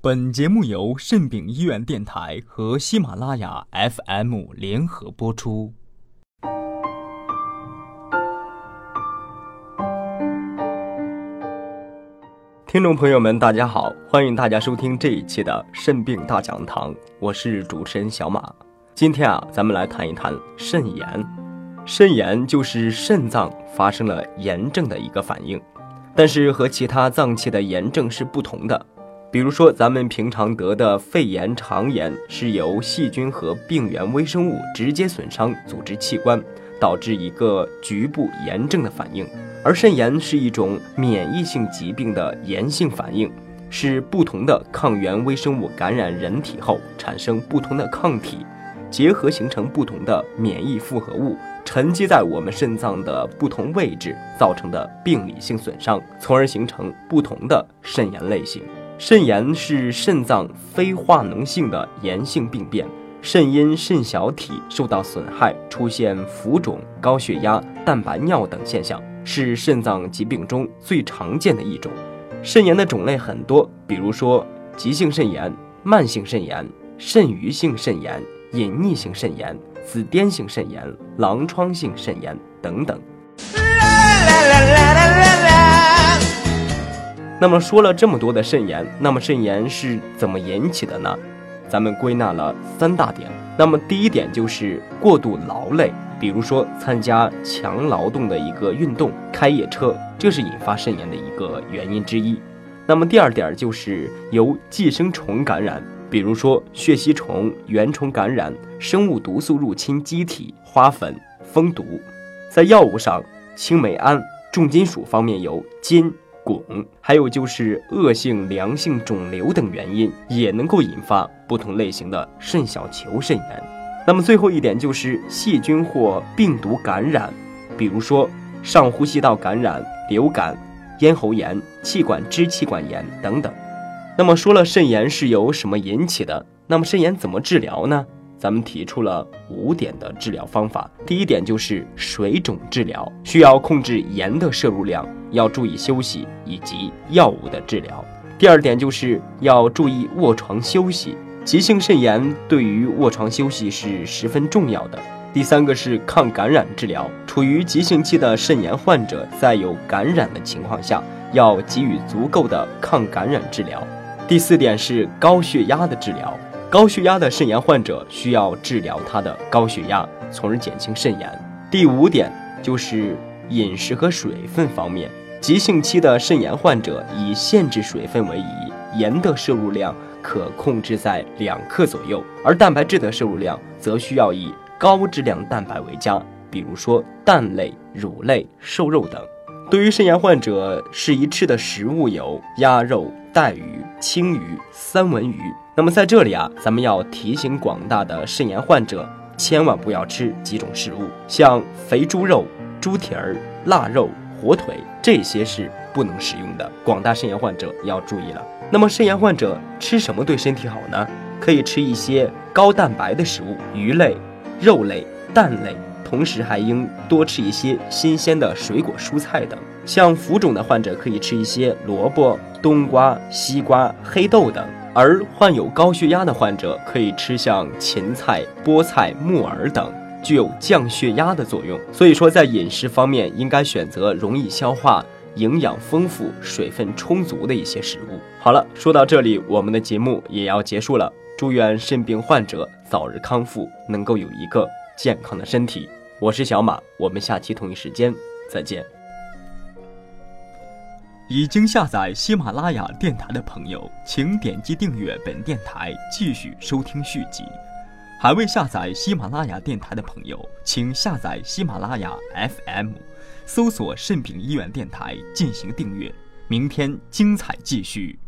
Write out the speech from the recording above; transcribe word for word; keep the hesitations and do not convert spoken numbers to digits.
本节目由肾饼医院电台和喜马拉雅 F M 联合播出。 听众朋友们大家好，欢迎大家收听这一期的肾病大讲堂，我是主持人小马。今天啊，咱们来谈一谈肾炎。肾炎就是肾脏发生了炎症的一个反应，但是和其他脏器的炎症是不同的。比如说咱们平常得的肺炎、肠炎是由细菌和病原微生物直接损伤组织器官，导致一个局部炎症的反应。而肾炎是一种免疫性疾病的炎性反应，是不同的抗原微生物感染人体后产生不同的抗体，结合形成不同的免疫复合物，沉积在我们肾脏的不同位置造成的病理性损伤，从而形成不同的肾炎类型。肾炎是肾脏非化脓性的炎性病变，肾因肾小体受到损害，出现浮肿、高血压、蛋白尿等现象，是肾脏疾病中最常见的一种。肾炎的种类很多，比如说急性肾炎、慢性肾炎、肾盂性肾炎、隐匿性肾炎、紫癜性肾炎、狼疮性肾炎等等。那么说了这么多的肾炎，那么肾炎是怎么引起的呢？咱们归纳了三大点。那么第一点就是过度劳累，比如说参加强劳动的一个运动、开夜车，这是引发肾炎的一个原因之一。那么第二点就是由寄生虫感染，比如说血吸虫、原虫感染、生物毒素入侵机体、花粉、蜂毒。在药物上，青霉胺；重金属方面有金、汞，还有就是恶性良性肿瘤等原因也能够引发不同类型的肾小球肾炎。那么最后一点就是细菌或病毒感染，比如说上呼吸道感染、流感、咽喉炎、气管支气管炎等等。那么说了肾炎是由什么引起的，那么肾炎怎么治疗呢？咱们提出了五点的治疗方法。第一点就是水肿治疗，需要控制盐的摄入量，要注意休息以及药物的治疗。第二点就是要注意卧床休息，急性肾炎对于卧床休息是十分重要的。第三个是抗感染治疗，处于急性期的肾炎患者在有感染的情况下，要给予足够的抗感染治疗。第四点是高血压的治疗，高血压的肾炎患者需要治疗他的高血压，从而减轻肾炎。第五点就是饮食和水分方面，急性期的肾炎患者以限制水分为宜，盐的摄入量可控制在两克左右，而蛋白质的摄入量则需要以高质量蛋白为佳，比如说蛋类、乳类、瘦肉等。对于肾炎患者适宜吃的食物有鸭肉、带鱼、青鱼、三文鱼。那么在这里啊，咱们要提醒广大的肾炎患者，千万不要吃几种食物，像肥猪肉、猪蹄儿、腊肉、火腿，这些是不能食用的，广大肾炎患者要注意了。那么肾炎患者吃什么对身体好呢？可以吃一些高蛋白的食物，鱼类、肉类、蛋类，同时还应多吃一些新鲜的水果蔬菜等。像浮肿的患者可以吃一些萝卜、冬瓜、西瓜、黑豆等，而患有高血压的患者可以吃像芹菜、菠菜、木耳等，具有降血压的作用。所以说在饮食方面应该选择容易消化、营养丰富、水分充足的一些食物。好了，说到这里，我们的节目也要结束了。祝愿肾病患者早日康复，能够有一个健康的身体。我是小马，我们下期同一时间再见。 已经下载喜马拉雅电台的朋友，请点击订阅本电台，继续收听续集。还未下载喜马拉雅电台的朋友，请下载喜马拉雅 F M， 搜索肾病医院电台进行订阅。明天精彩继续。